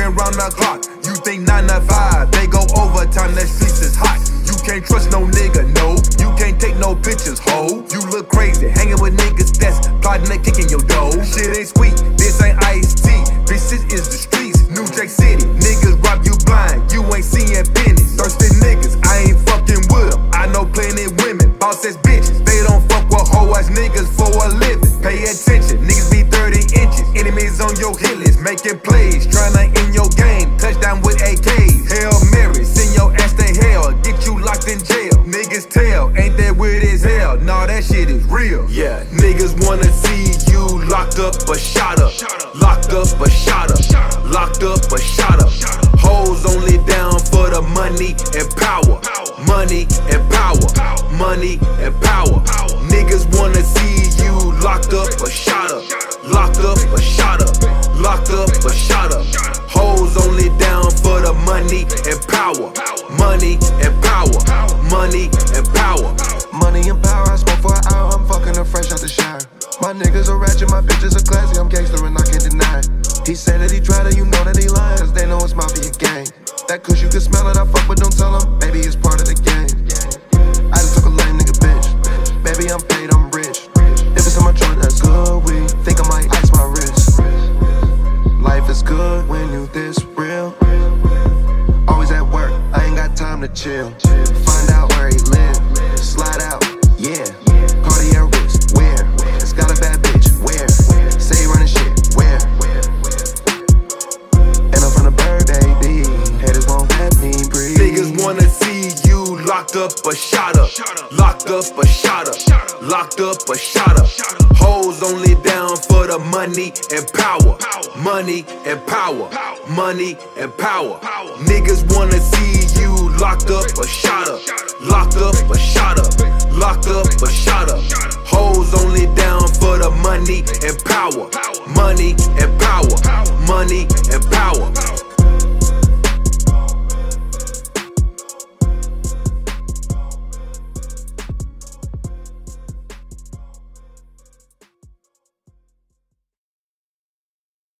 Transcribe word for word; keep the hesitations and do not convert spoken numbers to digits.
working round the clock. You think nine to five, they go overtime, that streets is hot. You can't trust no nigga, no. You can't take no pictures, ho. You look crazy, hanging with niggas that's plotting to kick in your dough. Shit ain't sweet, this ain't iced tea. This shit is the streets, New Jack City. Niggas rob you blind, you ain't seeing pennies. Thirsty niggas, I ain't fucking with them. I know plenty women, boss ass bitches. They don't fuck with hoe ass niggas for a living. Pay attention, niggas be thirty inches. Enemies on your hit list, making plays, tryna end your game. Touchdown with A Ks, Hail Mary, send your ass to hell, get you locked in jail. Niggas tell, ain't that weird as hell? Nah, that shit is real. Yeah, niggas wanna see you locked up or shot up. Locked up or shot up. Locked up or shot up. Hoes only down for the money and power. Money and power. Money and power. Niggas wanna see you locked up or shot up. Locked up or shot up. Locked up or shot up. Hoes only down for the money and power. Money and power. Money and power. Money and power, I smoke for an hour, I'm fucking her fresh out the shower. My niggas are ratchet, my bitches are classy, I'm gangster and I can't deny it. He said that he tried it, you know that he lying, cause they know it's mafia gang. That kush, you can smell it, I fuck but don't tell him, baby it's part of the game. I just took a lame nigga bitch, baby I'm paid, I'm rich. If it's in my joint, that's good, we think I might ice my wrist. Life is good when you this real. Always at work, I ain't got time to chill. Find out where he live, slide out, yeah. Cartier wrist, where? It's got a bad bitch, where? Say running shit, where? And I'm from the bird, baby. Haters won't let me breathe. Niggas wanna see you locked up or shot up. Locked up or shot up. Locked up or shot up. Hoes only down for the money and power. Money and power. Money and power. Niggas wanna see you locked up or shot up. Locked up or shot up. Locked up or shot up. Hoes only down for the money and power. Money and power. Money and power.